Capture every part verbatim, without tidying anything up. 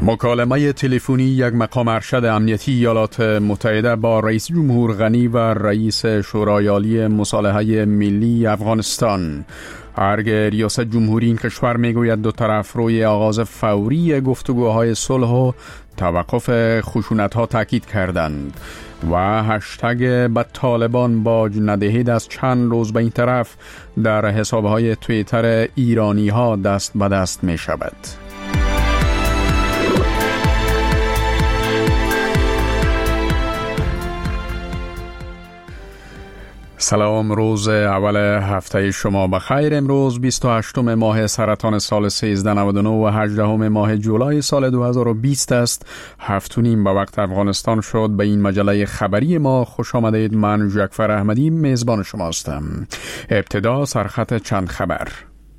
مکالمه تلفنی یک مقام ارشد امنیتی ایالات متحده با رئیس جمهور غنی و رئیس شورای عالی مصالحه ملی افغانستان. ارگ ریاست جمهوری این کشور میگوید دو طرف روی آغاز فوری گفتگوهای صلح و توقف خشونت‌ها تاکید کردند و هشتگ به طالبان باج ندهید از چند روز به این طرف در حسابهای توییتر ایرانی ها دست به دست می شود. سلام، روز اول هفته شما بخیر. امروز بیست و هشتم ماه سرطان سال سیزده نود و نه و هجدهم ماه جولای سال دو هزار و بیست است. هفت و نیم به وقت افغانستان شد. به این مجله خبری ما خوش آمدید. من جعفر احمدی میزبان شما هستم. ابتدا سرخط چند خبر.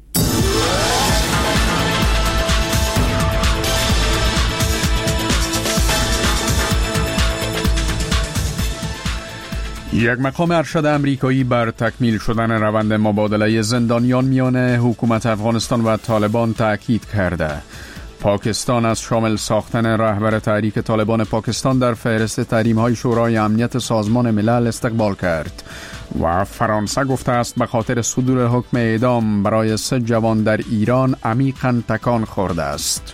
یک مقام ارشد امریکایی بر تکمیل شدن روند مبادله زندانیان میان حکومت افغانستان و طالبان تاکید کرده. پاکستان از شامل ساختن رهبر تحریک طالبان پاکستان در فهرست تحریم‌های شورای امنیت سازمان ملل استقبال کرد و فرانسه گفته است به خاطر صدور حکم اعدام برای سه جوان در ایران عمیقاً تکان خورده است.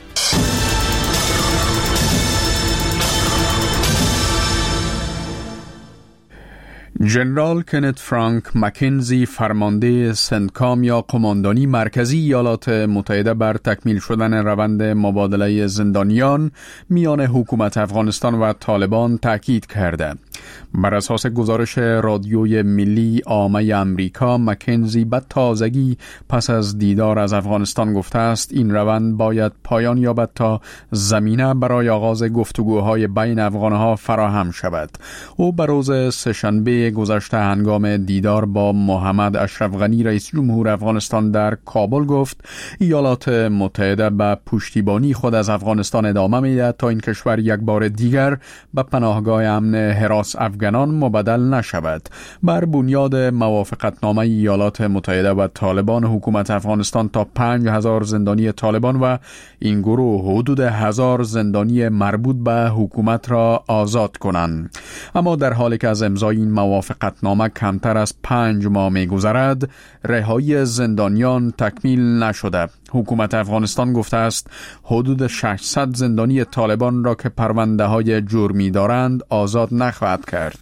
جنرال کنت فرانک مکنزی، فرمانده سنتکام یا قماندانی مرکزی ایالات متحده، بر تکمیل شدن روند مبادله زندانیان میان حکومت افغانستان و طالبان تاکید کرده. بر اساس گزارش رادیوی ملی عامه امریکا، مکنزی به تازگی پس از دیدار از افغانستان گفته است این روند باید پایان یابد تا زمینه برای آغاز گفتگوهای بین افغانها فراهم شود. او بر روز سه‌شنبه گذشته هنگام دیدار با محمد اشرف غنی رئیس جمهور افغانستان در کابل گفت ایالات متحده به پشتیبانی خود از افغانستان ادامه می‌دهد تا این کشور یک بار دیگر به پناهگاه امن حراس افغانان مبدل نشود. بر بنیاد موافقتنامه ایالات متحده و طالبان، حکومت افغانستان تا پنج هزار زندانی طالبان و این گروه حدود هزار زندانی مربوط به حکومت را آزاد کنند. اما در حالی که از امضای این موافقتنامه کمتر از پنج ماه می‌گذرد، رهایی زندانیان تکمیل نشده. حکومت افغانستان گفته است حدود ششصد زندانی طالبان را که پرونده‌های جرمی دارند آزاد نخواهد کرد.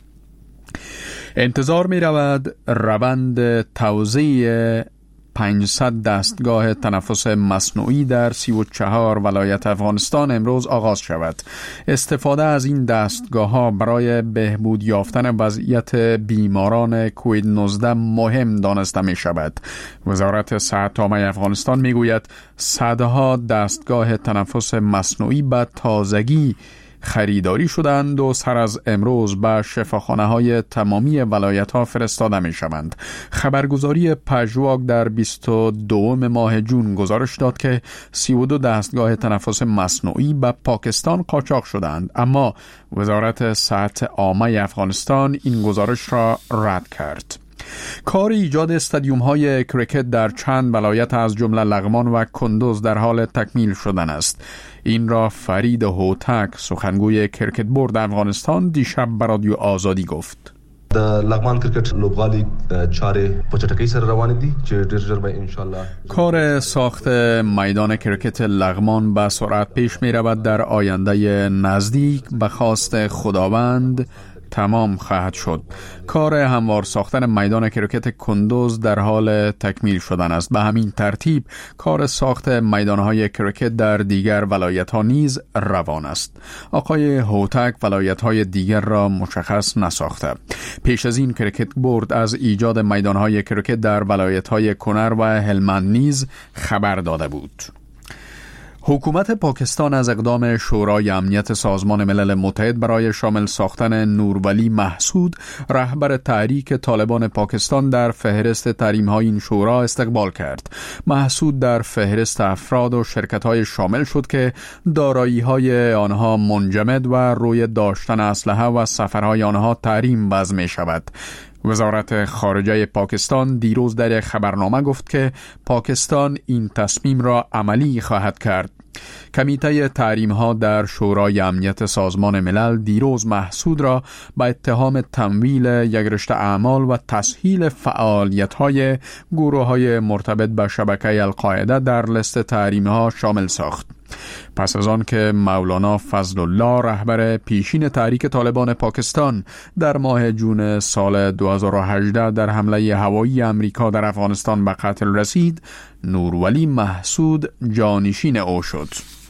انتظار می رود روند توزیع پانصد دستگاه تنفس مصنوعی در سی و چهار ولایت افغانستان امروز آغاز شود. استفاده از این دستگاه ها برای بهبود یافتن وضعیت بیماران کووید نوزده مهم دانسته می شود. وزارت صحت عامه افغانستان می گوید صدها دستگاه تنفس مصنوعی به تازگی خریداری شدند و سر از امروز به شفاخانه‌های تمامی ولایت‌ها فرستاده می‌شوند. خبرگزاری پژواک در بیست و دوم ماه جون گزارش داد که سی و دو دستگاه تنفس مصنوعی به پاکستان قاچاق شدند، اما وزارت صحت عامه افغانستان این گزارش را رد کرد. کار ایجاد استادیوم های کرکت در چند ولایت از جمله لغمان و کندوز در حال تکمیل شدن است. این را فرید هوتک، سخنگوی کرکت بورد افغانستان، دیشب به رادیو آزادی گفت. د لغمان کرکټ لوبغالي چارې په چټکۍ سره روان دي چې ډېر ژر به ان شاء الله کار ساخت میدان کرکت لغمان به سرعت پیش می رود. در آینده نزدیک به خواست خداوند تمام خواهد شد. کار هموار ساختن میدان کرکت کندوز در حال تکمیل شدن است. به همین ترتیب کار ساخت میدانهای کرکت در دیگر ولایت‌ها نیز روان است. آقای هوتک ولایت‌های دیگر را مشخص نساخته. پیش از این کرکت بورد از ایجاد میدانهای کرکت در ولایت‌های کنر و هلمند نیز خبر داده بود. حکومت پاکستان از اقدام شورای امنیت سازمان ملل متحد برای شامل ساختن نورولی محسود، رهبر تحریک طالبان پاکستان، در فهرست تحریم‌های این شورا استقبال کرد. محسود در فهرست افراد و شرکت‌های شامل شد که دارایی‌های آنها منجمد و روی داشتن اسلحه و سفرهای آنها تحریم وضع می‌شود. وزارت خارجه پاکستان دیروز در خبرنامه گفت که پاکستان این تصمیم را عملی خواهد کرد. کمیته تحریم ها در شورای امنیت سازمان ملل دیروز محسود را به اتهام تمویل یک رشته اعمال و تسهیل فعالیت های گروه های مرتبط به شبکه القاعده در لیست تحریم ها شامل ساخت. پس از آن که مولانا فضل الله رهبر پیشین تحریک طالبان پاکستان در ماه جون سال دو هزار و هجده در حمله هوایی امریکا در افغانستان به قتل رسید، نورولی محسود جانشین او شد.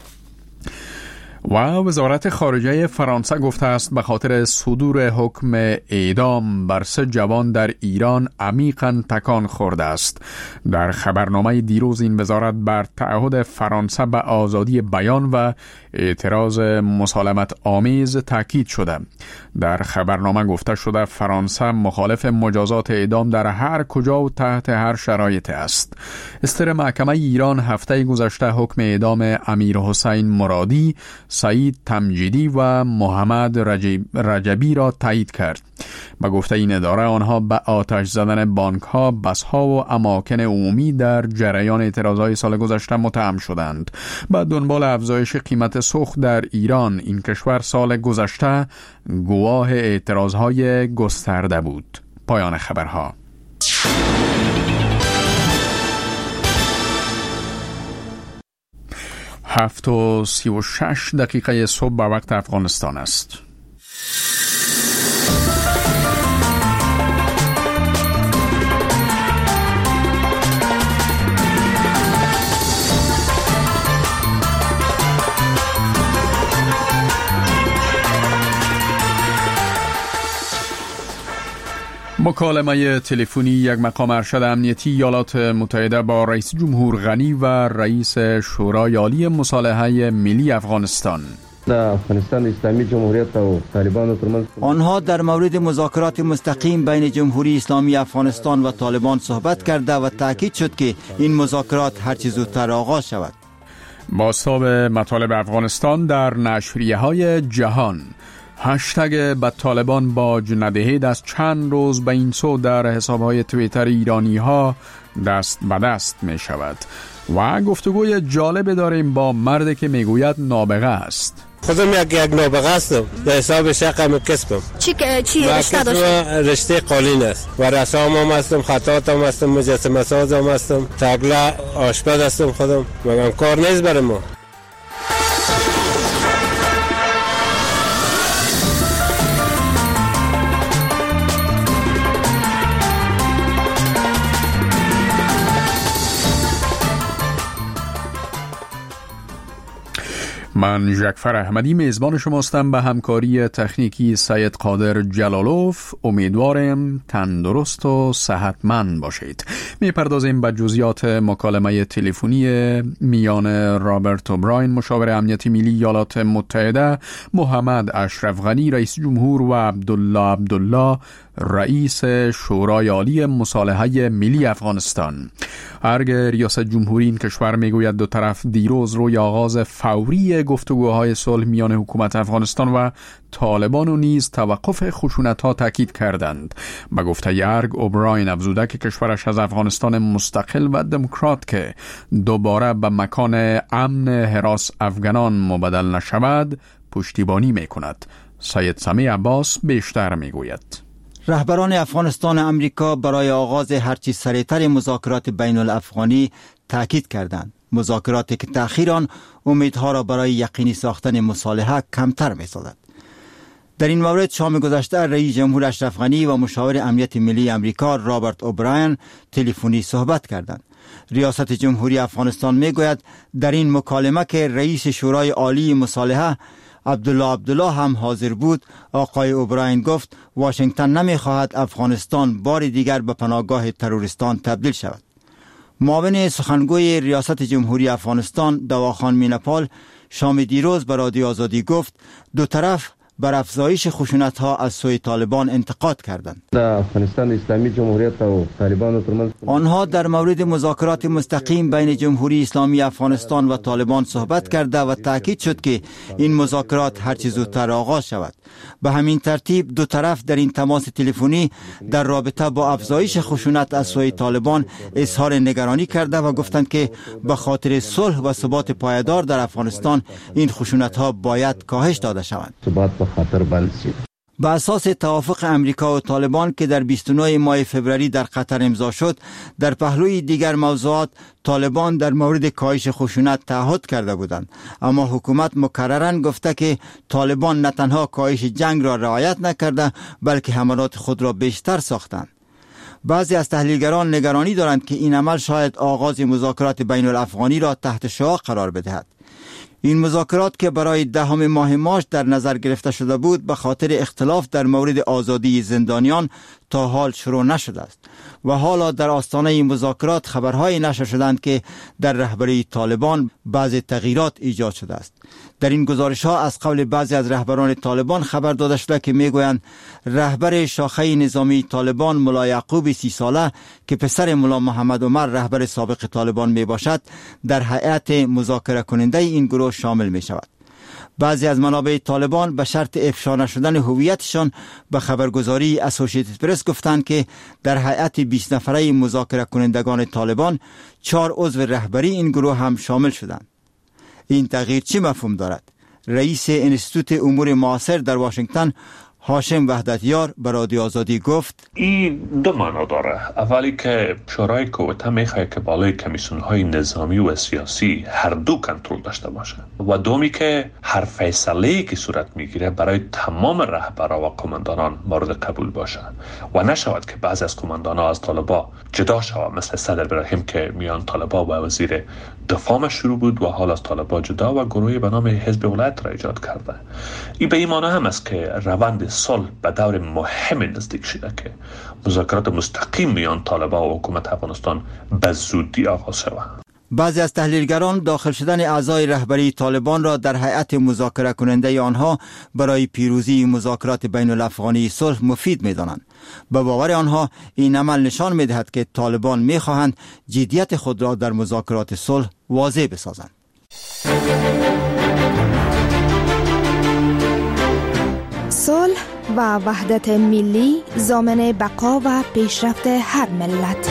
و وزارت خارجه فرانسه گفته است به خاطر صدور حکم اعدام بر سه جوان در ایران عمیقاً تکان خورده است. در خبرنامه دیروز این وزارت بر تعهد فرانسه به آزادی بیان و اعتراض مسالمت آمیز تاکید شده. در خبرنامه گفته شده فرانسه مخالف مجازات اعدام در هر کجا و تحت هر شرایط است. استر محکمه ایران هفته گذشته حکم اعدام امیر حسین مرادی، سعید تمجیدی و محمد رجب رجبی را تایید کرد. با گفته این اداره آنها به آتش زدن بانک ها، بس ها و اماکن عمومی در جریان اعتراضهای سال گذشته متهم شدند. با دنبال افزایش قیمت سوخت در ایران، این کشور سال گذشته گواه اعتراضهای گسترده بود. پایان خبرها. هفت و سی و شش دقیقه صبح به وقت افغانستان است. مکالمه تلفنی یک مقام ارشد امنیتی ایالات متحده با رئیس جمهور غنی و رئیس شورای عالی مصالحه ملی افغانستان. افغانستان اسلامی جمهوریت و طالبان آنها در مورد مذاکرات مستقیم بین جمهوری اسلامی افغانستان و طالبان صحبت کرده و تاکید شد که این مذاکرات هر چه زودتر آغاز شود. بازتاب مطالب افغانستان در نشریه های جهان. هشتگ به طالبان باج ندهید از چند روز به این سو در حسابهای توییتر ایرانی ها دست به دست می شود. و گفتگوی جالب داریم با مردی که می گوید نابغه است. خودم یک یک نابغه هستم، در حساب شقم کسبم. چی چی رشته داشتی؟ رشته قالین است و رسام هم هستم، خطاط هم هستم، مجسمه ساز هم هستم، تگله آشپز هستم خودم. مگم کار نیست برای ما. من جعفر احمدی میزبان شماستم. به همکاری تکنیکی سید قادر جلالوف. امیدوارم تندرست و صحتمند باشید. میپردازیم به جزئیات مکالمه تلفنی میان رابرت اوبراین مشاور امنیتی ملی ایالات متحده، محمد اشرف غنی رئیس جمهور و عبدالله عبدالله رئیس شورای عالی مصالحه ملی افغانستان. ارگ ریاست جمهوری این کشور میگوید دو طرف دیروز روی آغاز فوری گفتگوهای صلح میان حکومت افغانستان و طالبان و نیز توقف خشونت‌ها تاکید کردند. به گفته ارگ، اوبراین افزوده که کشورش از افغانستان مستقل و دموکرات که دوباره به مکان امن حراس افغانان مبدل نشود پشتیبانی میکند. سید سمیع عباس بیشتر میگوید. رهبران افغانستان امریکا برای آغاز هرچی سریعتر مذاکرات بین الافغانی تاکید کردند. مذاکراتی که تأخیر آن امیدها را برای یقینی ساختن مصالحه کمتر می‌سازد. در این مورد شام گذشته رئیس جمهور اشرف غنی و مشاور امنیت ملی امریکا رابرت اوبراین تلفنی صحبت کردند. ریاست جمهوری افغانستان میگوید در این مکالمه که رئیس شورای عالی مصالحه عبدالله عبدالله هم حاضر بود، آقای اوبراین گفت واشنگتن نمیخواهد افغانستان بار دیگر به پناهگاه تروریستان تبدیل شود. معاون سخنگوی ریاست جمهوری افغانستان دواخان مینپال شام دیروز به رادیو آزادی گفت دو طرف بر افزایش خشونت‌ها از سوی طالبان انتقاد کردند. در افغانستان اسلامی جمهوریت و طالبان ترمنځ آنها در مورد مذاکرات مستقیم بین جمهوری اسلامی افغانستان و طالبان صحبت کرده و تاکید شد که این مذاکرات هر چه زودتر آغاز شود. به همین ترتیب دو طرف در این تماس تلفنی در رابطه با افزایش خشونت از سوی طالبان اظهار نگرانی کرده و گفتند که به خاطر صلح و ثبات پایدار در افغانستان این خشونت‌ها باید کاهش داده شوند. ثبات به خطر بند شد. به اساس توافق امریکا و طالبان که در بیست و نه ماه فوریه در قطر امضا شد، در پهلوی دیگر موضوعات طالبان در مورد کاهش خشونت تعهد کرده بودند، اما حکومت مکرراً گفته که طالبان نه تنها کاهش جنگ را رعایت نکرده بلکه حملات خود را بیشتر ساختند. بعضی از تحلیلگران نگرانی دارند که این عمل شاید آغاز مذاکرات بین الافغانی را تحت شعاع قرار بدهد. این مذاکرات که برای دهم ماه مارس در نظر گرفته شده بود به خاطر اختلاف در مورد آزادی زندانیان تا حال شروع نشده است و حالا در آستانه این مذاکرات خبرهای نشر شدند که در رهبری طالبان بعضی تغییرات ایجاد شده است. در این گزارش ها از قول بعضی از رهبران طالبان خبر داده شده که میگویند رهبر شاخه نظامی طالبان ملا یعقوب سی ساله که پسر ملا محمد عمر رهبر سابق طالبان می باشد در هیئت مذاکره کننده این گروه شامل می شود. بعضی از منابع طالبان به شرط افشا نشدن هویتشان به خبرگزاری اسوسییتد پرس گفتند که در هیئت بیست نفره مذاکره کنندگان طالبان چهار عضو رهبری این گروه هم شامل شدند. این تغییر چه مفهوم دارد؟ رئیس انستیتوت امور معاصر در واشنگتن هاشم وحدتیار به رادیو آزادی گفت این دو معنا داره. اولی که شورای کوتا میخواد که بالای کمیسیون های نظامی و سیاسی هر دو کنترل داشته باشه و دومی که هر فیصله‌ای که صورت میگیره برای تمام رهبران و قماندانان مورد قبول باشه و نشود که بعضی از قماندانان از طالبا جدا شود، مثل صدر ابراهیم که میان طالبا و وزیر دفاع شروع بود و حال از طالبا جدا و گروهی به نام حزب ولایت را ایجاد کرده. این به این معنی هم است که روند صلح به دور مهم نزدیک شده که مذاکرات مستقیم میان طالبان و حکومت افغانستان به زودی آغاز شود. بعضی از تحلیلگران داخل شدن اعضای رهبری طالبان را در هیئت مذاکره کننده آنها برای پیروزی مذاکرات بین الافغانی صلح مفید می‌دانند. به باور آنها این عمل نشان می‌دهد که طالبان می‌خواهند جدیت خود را در مذاکرات صلح واضح بسازند. صلح و وحدت ملی ضامن بقا و پیشرفت هر ملت.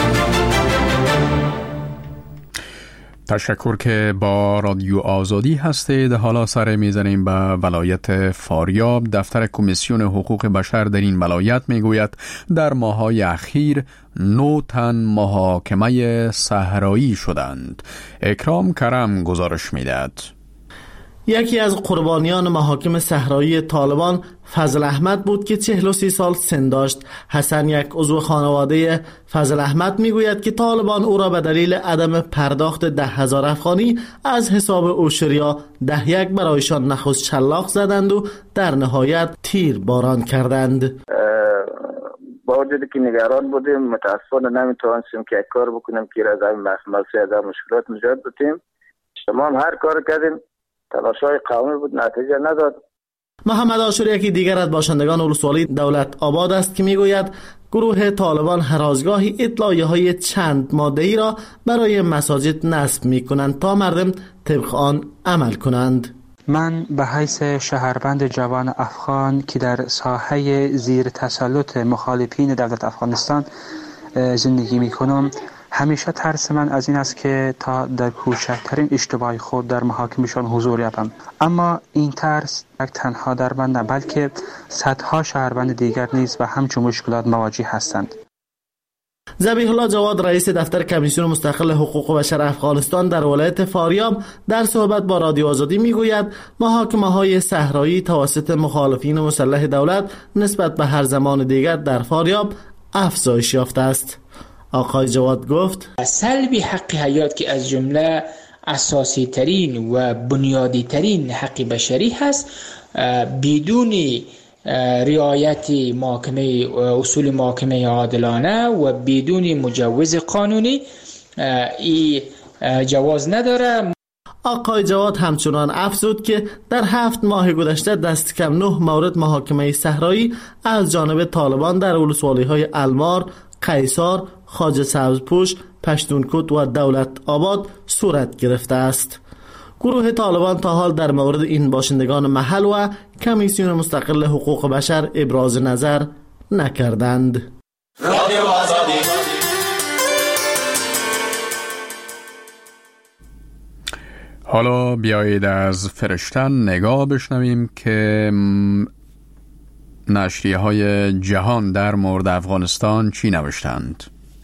تشکر که با رادیو آزادی هستید. حالا سر میزنیم به ولایت فاریاب. دفتر کمیسیون حقوق بشر در این ولایت میگوید در ماه‌های اخیر نه تن محاکمه صحرایی شدند. اکرام کرم گزارش میدهد. یکی از قربانیان محاکم صحرایی طالبان فضل احمد بود که چهل و سه سال سن داشت. حسن، یک عضو خانواده فضل احمد، میگوید که طالبان او را به دلیل عدم پرداخت ده هزار افغانی از حساب اوشریا ده یک برایشان نخست شلاق زدند و در نهایت تیر باران کردند. با وجودی که نگران بودیم، متاسفانه نمیتوانستیم که یک کار بکنیم که از این مخملسی از این مشکلات نجات بدیم. شما هم هر کار کردیم، تلاش‌های قومی بود، نتیجه نداد. محمد آشور، یکی دیگر از باشندگان ولسوالی دولت آباد است که میگوید گروه طالبان هر از گاهی اطلاعیه‌های چند ماده‌ای را برای مساجد نصب می‌کنند تا مردم طبق آن عمل کنند. من به حیث شهروند جوان افغان که در ساحه زیر تسلط مخالفین دولت افغانستان زندگی می‌کنم، همیشه ترس من از این است که تا در کوچکترین اشتباه خود در محاکمشان حضور یابم. اما این ترس یک تنها در من نه، بلکه صدها شهروند دیگر نیز و همچون مشکلات مواجه هستند. ذبیح الله جواد، رئیس دفتر کمیسیون مستقل حقوق بشر افغانستان در ولایت فاریاب، در صحبت با رادیو آزادی میگوید محاکمه‌های صحرایی توسط مخالفین مسلح دولت نسبت به هر زمان دیگر در فاریاب افزایش یافته است. آقای جواد گفت سلب حق حیات که از جمله اساسی ترین و بنیادی ترین حق بشری هست، بدون رعایت محاکمه اصول محاکمه عادلانه و بدون مجوز قانونی ای جواز نداره. آقای جواد همچنان افزود که در هفت ماه گذشته دست کم نه مورد محاکمه صحرایی از جانب طالبان در ولسوالی‌های المار، قیصار، خواجه سبزپوش، پشتونکوت و دولت آباد صورت گرفته است. گروه طالبان تا حال در مورد این باشندگان محل و کمیسیون مستقل حقوق بشر ابراز نظر نکردند. رادیو آزادی. حالا بیایید از فرشتن نگاه بشنویم که نشریه های جهان در مورد افغانستان چی نوشتند.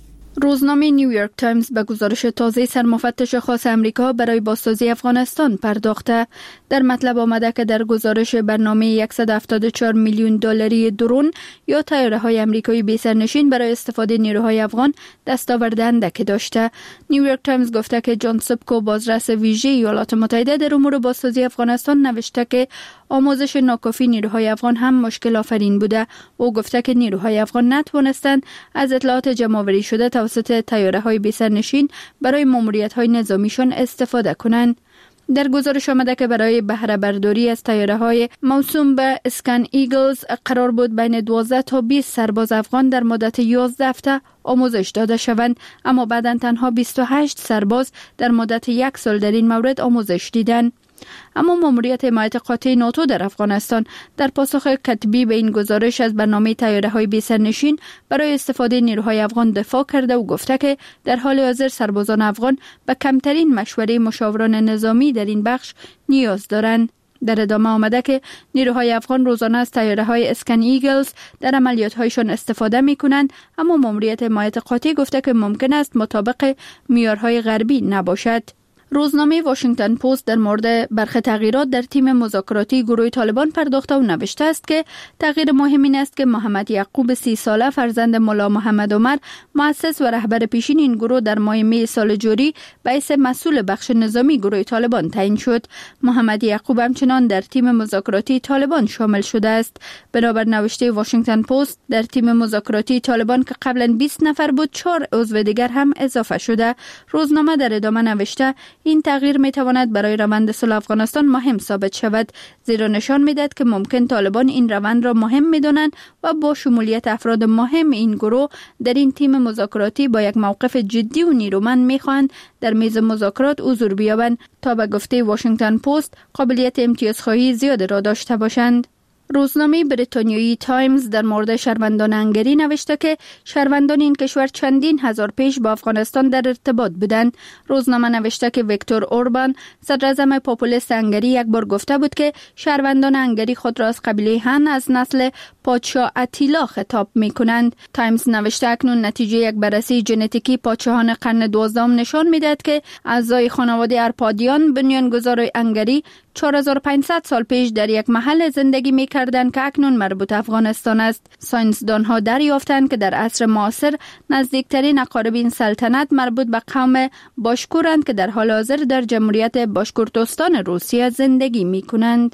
روزنامه نیویورک تایمز به گزارش تازه سرمفتش خاص امریکا برای بازسازی افغانستان پرداخته. در مطلب آمده که در گزارش برنامه صد و هفتاد و چهار میلیون دلاری درون یا طیاره‌های آمریکایی بی سرنشین برای استفاده نیروهای افغان دستاورد اندکی داشته. نیویورک تایمز گفته که جان سبکو، بازرس ویژه ایالات متحده در امور بازسازی افغانستان، نوشته که آموزش ناکافی نیروهای افغان هم مشکل آفرین بوده. او گفته که نیروهای افغان نتوانستند از اطلاعات جمع‌آوری شده توسط طیاره‌های بی سرنشین برای ماموریت‌های نظامیشان استفاده کنند. در گزارش آمده که برای بهره برداری از طیاره‌های موسوم به اسکن ایگلز قرار بود بین دوازده تا بیست سرباز افغان در مدت یازده هفته آموزش داده شوند، اما بعداً تنها بیست و هشت سرباز در مدت یک سال در این مورد آموزش دیدند. اما ماموریت حمایت قاطع ناتو در افغانستان در پاسخ کتبی به این گزارش از برنامه طیاره‌های بی سرنشین برای استفاده نیروهای افغان دفاع کرده و گفته که در حال حاضر سربازان افغان به کمترین مشوره مشاوران نظامی در این بخش نیاز دارند. در ادامه آمده که نیروهای افغان روزانه از طیاره‌های اسکن ایگلز در عملیات‌هایشان استفاده می‌کنند، اما ماموریت حمایت قاطع گفته که ممکن است مطابق معیارهای غربی نباشد. روزنامه واشنگتن پست در مورد برخی تغییرات در تیم مذاکراتی گروه طالبان پرداخته و نوشته است که تغییر مهم این است که محمد یعقوب سی ساله فرزند ملا محمد عمر، مؤسس و رهبر پیشین این گروه، در ماه می سال جاری به حیث مسئول بخش نظامی گروه طالبان تعیین شد. محمد یعقوب همچنان در تیم مذاکراتی طالبان شامل شده است. بنابر نوشته واشنگتن پست، در تیم مذاکراتی طالبان که قبلا بیست نفر بود، چهار عضو دیگر هم اضافه شده. روزنامه در ادامه نوشته این تغییر می تواند برای روند صلح افغانستان مهم ثابت شود، زیرا نشان می دهد که ممکن طالبان این روند را مهم می دانند و با شمولیت افراد مهم این گروه در این تیم مذاکراتی با یک موقف جدی و نیرومند می خواهند در میز مذاکرات حضور بیابند تا به گفته واشنگتن پست قابلیت امتیازخواهی زیاد را داشته باشند. روزنامه بریتانیایی تایمز در مورد شهروندان هنگری نوشته که شهروندان این کشور چندین هزار پیش با افغانستان در ارتباط بودند. روزنامه نوشته که ویکتور اوربان، صدراعظم پاپولیست هنگری، یک بار گفته بود که شهروندان هنگری خود را از قبیله هن از نسل پادشاه اتیلا خطاب می کنند. تایمز نوشته اکنون نتیجه یک بررسی ژنتیکی پادشاهان قرن دوازدهم نشان می دهد که اعضای خانواده ارپادیان، بنیانگذار هنگری، چهار هزار و پانصد سال پیش در یک محل زندگی می کردند که اکنون مربوط افغانستان است. ساینسدانها دریافتند که در عصر معاصر نزدیکترین اقارب این سلطنت مربوط به قوم باشکورند که در حال حاضر در جمهوریت باشکورتستان روسیه زندگی می کنند.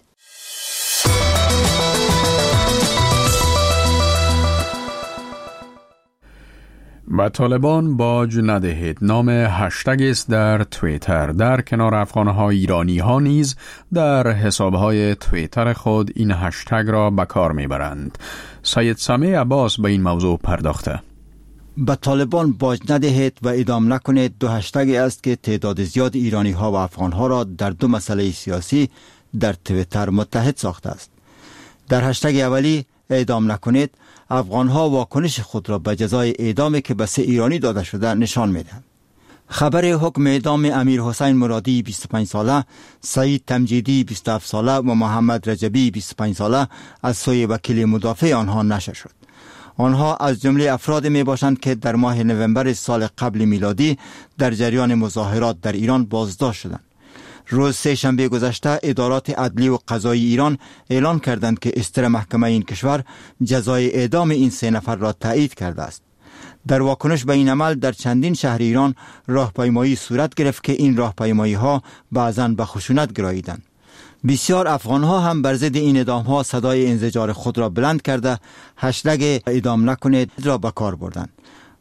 با طالبان باج ندهید نام هشتگ است در توییتر. در کنار افغان‌ها، ایرانی‌ها نیز در حساب‌های توییتر خود این هشتگ را به کار می‌برند. سید سمیع عباس به این موضوع پرداخته. به طالبان باج ندهید و اعدام نکنید دو هشتگی است که تعداد زیاد ایرانی‌ها و افغان‌ها را در دو مسئله سیاسی در توییتر متحد ساخته است. در هشتگ اولی اعدام نکنید، افغان‌ها واکنش خود را به جزای اعدامی که به سه ایرانی داده شده نشان می‌دهند. خبر حکم اعدام امیر حسین مرادی بیست و پنج ساله، سعید تمجیدی بیست و هفت ساله و محمد رجبی بیست و پنج ساله از سوی وکیل مدافع آنها نشر شد. آنها از جمله افراد می باشند که در ماه نوامبر سال قبل میلادی در جریان مظاهرات در ایران بازداشت شدند. روز سه شنبه گذشته ادارات عدلی و قضایی ایران اعلان کردند که استر محکمه این کشور جزای اعدام این سه نفر را تایید کرده است. در واکنش به این عمل در چندین شهر ایران راهپیمایی صورت گرفت که این راهپیمایی ها بعضاً به خشونت گراییدند. بسیار افغان ها هم بر ضد این اعدام ها صدای انزجار خود را بلند کرده هشتگ اعدام نکنید را به کار بردند.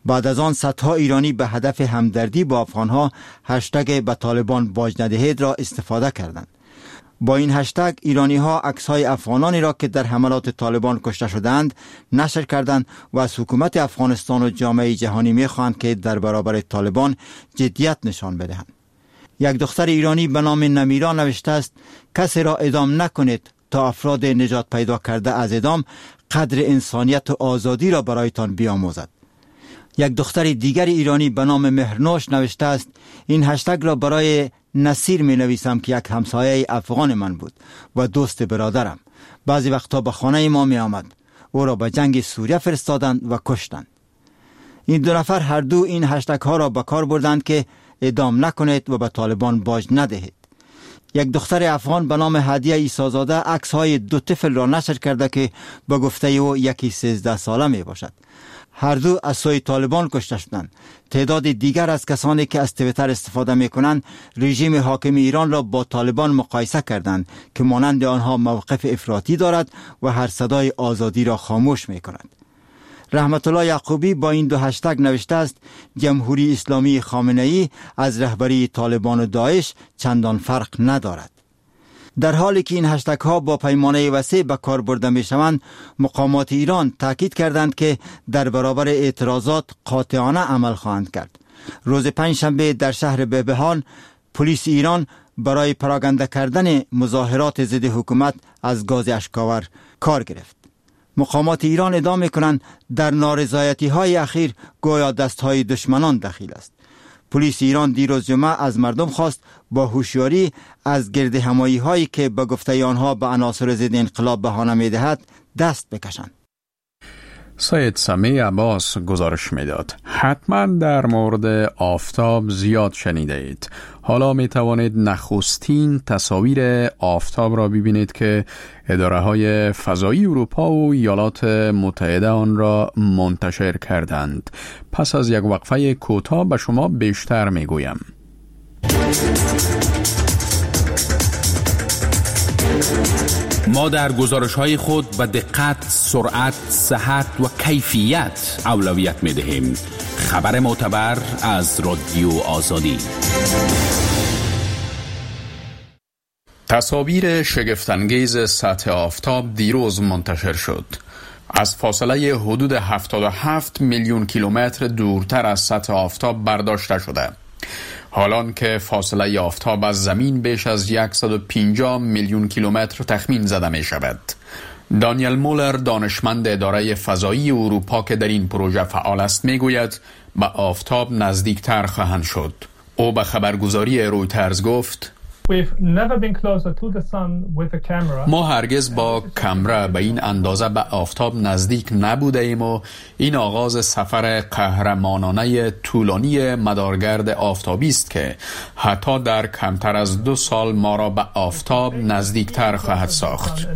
بعد از آن صدها ایرانی به هدف همدردی با افغانها هشتگ به طالبان باج ندهید را استفاده کردند. با این هشتگ ایرانی ها عکس های افغانانی را که در حملات طالبان کشته شدند نشر کردند و از حکومت افغانستان و جامعه جهانی می خواهند که در برابر طالبان جدیت نشان بدهند. یک دختر ایرانی به نام نمیرا نوشته است کسی را اعدام نکنید تا افراد نجات پیدا کرده از اعدام قدر انسانیت و آزادی را برایتان بیاموزد. یک دختر دیگر ایرانی به نام مهرنوش نوشته است این هشتگ را برای نصیر می نویسم که یک همسایه افغان من بود و دوست برادرم. بعضی وقتا به خانه ما می آمد. او را به جنگ سوریه فرستادند و کشتند. این دو نفر هر دو این هشتگ ها را به کار بردند که اعدام نکنید و به طالبان باج ندهید. یک دختر افغان به نام هدیه عیسی‌زاده عکس های دو طفل را نشر کرده که به گفته او یکی سیزده ساله می باشد. هر دو از سوی طالبان کشته شدند. تعداد دیگر از کسانی که از توییتر استفاده می کنند رژیم حاکم ایران را با طالبان مقایسه کردند که مانند آنها موقف افراطی دارد و هر صدای آزادی را خاموش می کند. رحمت الله یعقوبی با این دو هشتگ نوشته است جمهوری اسلامی خامنه‌ای از رهبری طالبان و داعش چندان فرق ندارد. در حالی که این هشتگ ها با پیمانه وسیع به کار برده می شوند، مقامات ایران تاکید کردند که در برابر اعتراضات قاطعانه عمل خواهند کرد. روز پنجشنبه در شهر بهبهان پلیس ایران برای پراگنده کردن مظاهرات ضد حکومت از گاز اشکاور کار گرفت. مقامات ایران ادعا می‌کنند در نارضایتی های اخیر گویا دست های دشمنان دخیل است. پلیس ایران دیروز جمعه از مردم خواست با هوشیاری از گرد همایی هایی که به گفته آنها به عناصر ضد انقلاب بهانه می‌دهد دست بکشند. سید سمی عباس گزارش میداد. حتما در مورد آفتاب زیاد شنیده اید. حالا می توانید نخستین تصاویر آفتاب را ببینید که اداره های فضایی اروپا و ایالات متحده آن را منتشر کردند. پس از یک وقفه کوتاه به شما بیشتر می گویم. ما در گزارش‌های خود به دقت، سرعت، صحت و کیفیت اولویت می‌دهیم. خبر معتبر از رادیو آزادی. تصاویر شگفت‌انگیز سطح آفتاب دیروز منتشر شد. از فاصله حدود هفتاد و هفت میلیون کیلومتر دورتر از سطح آفتاب برداشته شده. حالان که فاصله آفتاب از زمین بیش از صد و پنجاه میلیون کیلومتر تخمین زده می شود. دانیل مولر دانشمند اداره فضایی اروپا که در این پروژه فعال است می گوید به آفتاب نزدیکتر خواهند شد. او به خبرگزاری رویترز گفت ما هرگز با کامرا به این اندازه به آفتاب نزدیک نبوده ایم و این آغاز سفر قهرمانانه طولانی مدارگرد آفتابی است که حتی در کمتر از دو سال ما را به آفتاب نزدیکتر خواهد ساخت.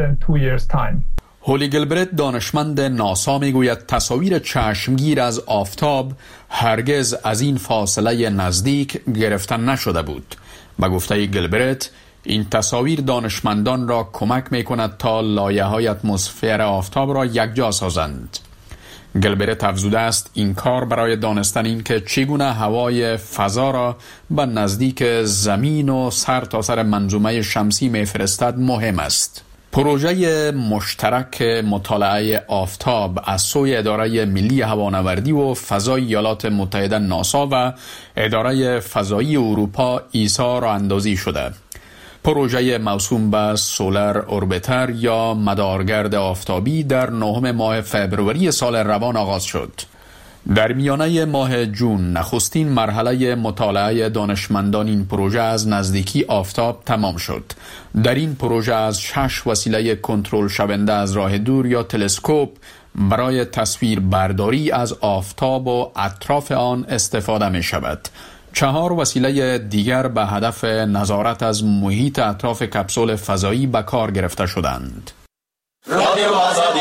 هولی گلبرت دانشمند ناسا میگوید تصاویر چشمگیر از آفتاب هرگز از این فاصله نزدیک گرفتن نشده بود. با گفته گلبرت این تصاویر دانشمندان را کمک می کند تا لایه های اتمسفر آفتاب را یکجا سازند. گلبرت افزوده است این کار برای دانستن این که چگونه هوای فضا را به نزدیک زمین و سر تا سر منظومه شمسی می فرستد مهم است. پروژه مشترک مطالعه آفتاب از سوی اداره ملی هوانوردی و فضای ایالات متحده ناسا و اداره فضایی اروپا ایسا راه اندازی شده. پروژه موسوم به سولار اوربیتر یا مدارگرد آفتابی در نهم ماه فبروری سال روان آغاز شد. در میانه ماه جون نخستین مرحله مطالعه دانشمندان این پروژه از نزدیکی آفتاب تمام شد. در این پروژه از شش وسیله کنترل شونده از راه دور یا تلسکوپ برای تصویر برداری از آفتاب و اطراف آن استفاده می شود. چهار وسیله دیگر به هدف نظارت از محیط اطراف کپسول فضایی به کار گرفته شدند. رادیو آزادی.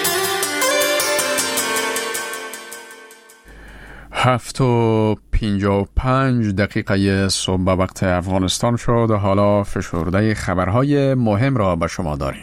هفت و پنجاه و پنج دقیقه صبح به وقت افغانستان شد و حالا فشرده خبرهای مهم را به شما داریم.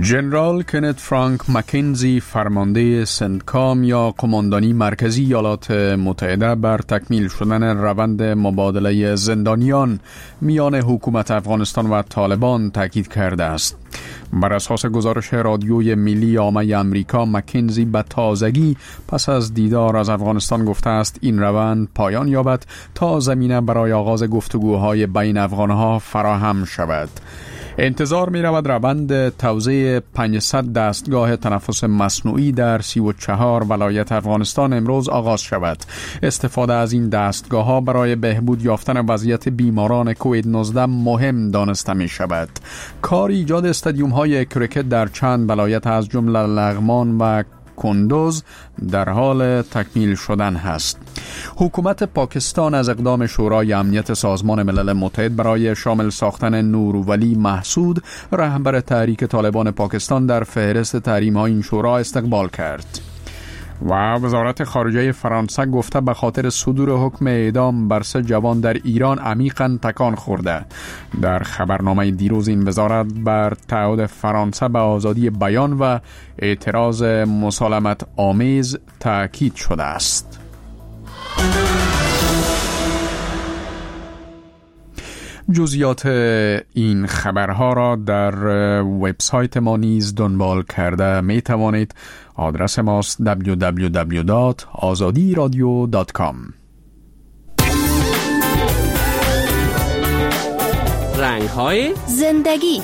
ژنرال کنت فرانک مکنزی فرمانده سنتکام یا قماندانی مرکزی ایالات متحده بر تکمیل شدن روند مبادله زندانیان میان حکومت افغانستان و طالبان تاکید کرده است. بر اساس گزارش رادیوی ملی عامه امریکا، مکنزی به تازگی پس از دیدار از افغانستان گفته است این روند پایان یابد تا زمینه برای آغاز گفتگوهای بین افغانها فراهم شود. انتظار می رود روند توزیع پانصد دستگاه تنفس مصنوعی در سی و چهار ولایت افغانستان امروز آغاز شود. استفاده از این دستگاه ها برای بهبود یافتن وضعیت بیماران کووید نوزده مهم دانسته می شود. کار ایجاد استادیوم های کرکت در چند ولایت از جمله لغمان و کندوز در حال تکمیل شدن است. حکومت پاکستان از اقدام شورای امنیت سازمان ملل متحد برای شامل ساختن نورولی محسود، رهبر تحریک طالبان پاکستان، در فهرست تحریم‌های این شورا استقبال کرد. و وزارت خارجه فرانسه گفته به خاطر صدور حکم اعدام بر سه جوان در ایران عمیقاً تکان خورده. در خبرنامه دیروز این وزارت بر تعهد فرانسه به آزادی بیان و اعتراض مسالمت آمیز تاکید شده است. جزئیات این خبرها را در وبسایت ما نیز دنبال کرده می توانید. آدرس ماست دبلیو دبلیو دبلیو دات آزادی رادیو دات کام. رنگ‌های زندگی.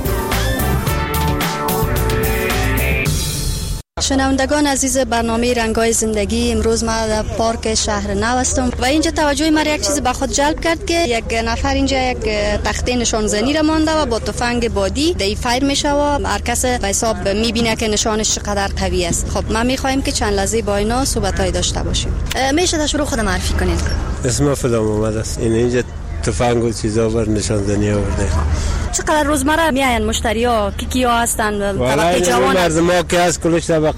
شنوندگان عزیز برنامه رنگ‌های زندگی، امروز ما در پارک شهر نو هستم و اینجا توجه مرا یک چیز به خود جلب کرد که یک نفر اینجا یک تخته نشانزنی را مانده و با تفنگ بادی دی فایر میشه و هر کس به حساب میبینه که نشانش چقدر قوی است. خب ما میخوایم که چند لحظه با اینا صحبتای داشته باشیم. میشه تشروع خود معرفی کنید؟ اسم فلان محمد است. این اینجا تفنگ و چیزا بر نشانزنی آورده. چقدر روزمره میاین مشتری ها کی کیا هستند؟ طبقه جوان مردم ها که از کلش طبقه